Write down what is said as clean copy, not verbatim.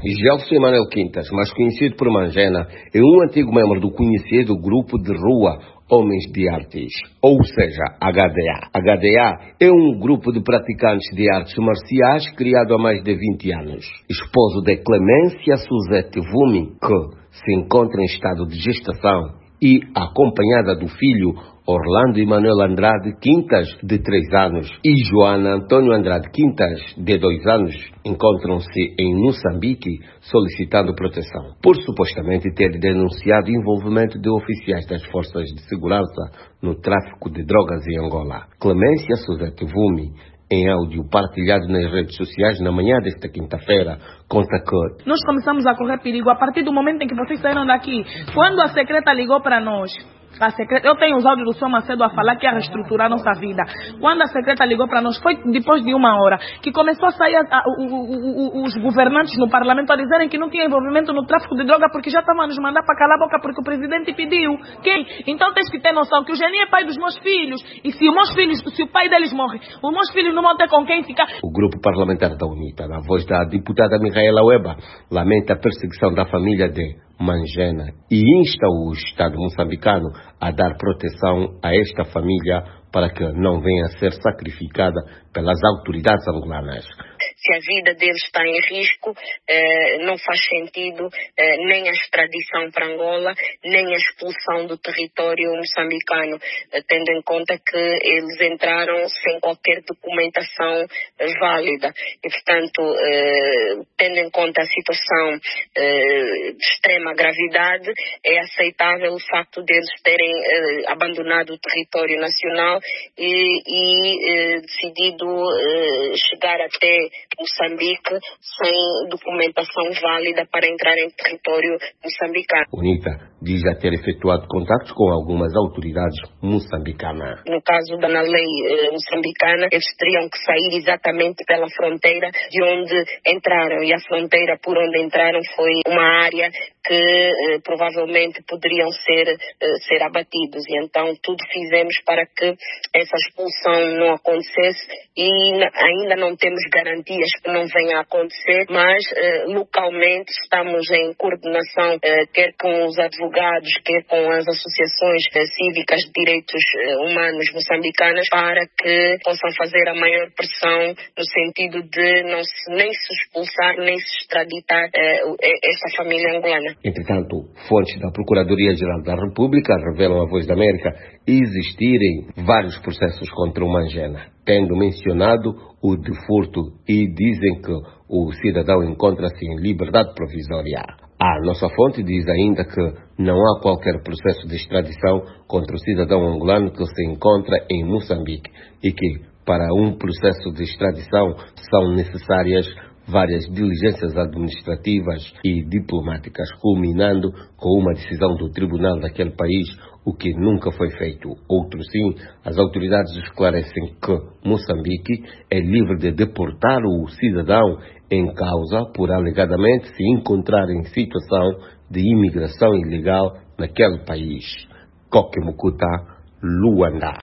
Gelson Emanuel Quintas, mais conhecido por Mangena, é um antigo membro do conhecido grupo de rua Homens de Artes, ou seja, HDA. HDA é um grupo de praticantes de artes marciais criado há mais de 20 anos. Esposo de Clemência Suzete Vumi, que se encontra em estado de gestação, e acompanhada do filho Orlando Emanuel Andrade Quintas, de 3 anos, e Joana Antônio Andrade Quintas, de 2 anos, encontram-se em Moçambique solicitando proteção, por supostamente ter denunciado envolvimento de oficiais das forças de segurança no tráfico de drogas em Angola. Clemência Suzete Vumi, em áudio partilhado nas redes sociais na manhã desta quinta-feira, conta que nós começamos a correr perigo a partir do momento em que vocês saíram daqui. Quando a secreta ligou para nós, eu tenho os áudios do Sr. Macedo a falar que ia reestruturar a nossa vida. Quando a secreta ligou para nós, foi depois de 1 hora, que começou a sair os governantes no parlamento a dizerem que não tinha envolvimento no tráfico de droga porque já estavam a nos mandar para calar a boca porque o presidente pediu. Então tens que ter noção que o Geni é pai dos meus filhos. E se o pai deles morre, os meus filhos não vão ter com quem ficar. O grupo parlamentar da UNITA, na voz da diputada Micaela Weba, lamenta a perseguição da família de Mangena e insta o Estado moçambicano a dar proteção a esta família para que não venha a ser sacrificada pelas autoridades angolanas. Se a vida deles está em risco, não faz sentido nem a extradição para Angola, nem a expulsão do território moçambicano, tendo em conta que eles entraram sem qualquer documentação válida. E, portanto, tendo em conta a situação de extrema gravidade, é aceitável o facto deles terem abandonado o território nacional e decidido chegar até Moçambique sem documentação válida para entrar em território moçambicano. UNITA diz já ter efetuado contactos com algumas autoridades moçambicanas. No caso da lei moçambicana, eles teriam que sair exatamente pela fronteira de onde entraram, e a fronteira por onde entraram foi uma área que provavelmente poderiam ser abatidos, e então tudo fizemos para que essa expulsão não acontecesse, e ainda não temos garantias que não venha a acontecer, mas localmente estamos em coordenação quer com os advogados, quer com as associações cívicas de direitos humanos moçambicanas, para que possam fazer a maior pressão no sentido de nem se expulsar, nem se extraditar essa família angolana. Entretanto, fontes da Procuradoria-Geral da República revelam à Voz da América existirem vários processos contra o Mangena, tendo mencionado o de furto, e dizem que o cidadão encontra-se em liberdade provisória. A nossa fonte diz ainda que não há qualquer processo de extradição contra o cidadão angolano que se encontra em Moçambique e que, para um processo de extradição, são necessárias várias diligências administrativas e diplomáticas, culminando com uma decisão do tribunal daquele país, o que nunca foi feito. Outro sim, as autoridades esclarecem que Moçambique é livre de deportar o cidadão em causa por alegadamente se encontrar em situação de imigração ilegal naquele país. Coque Mucuta, Luanda.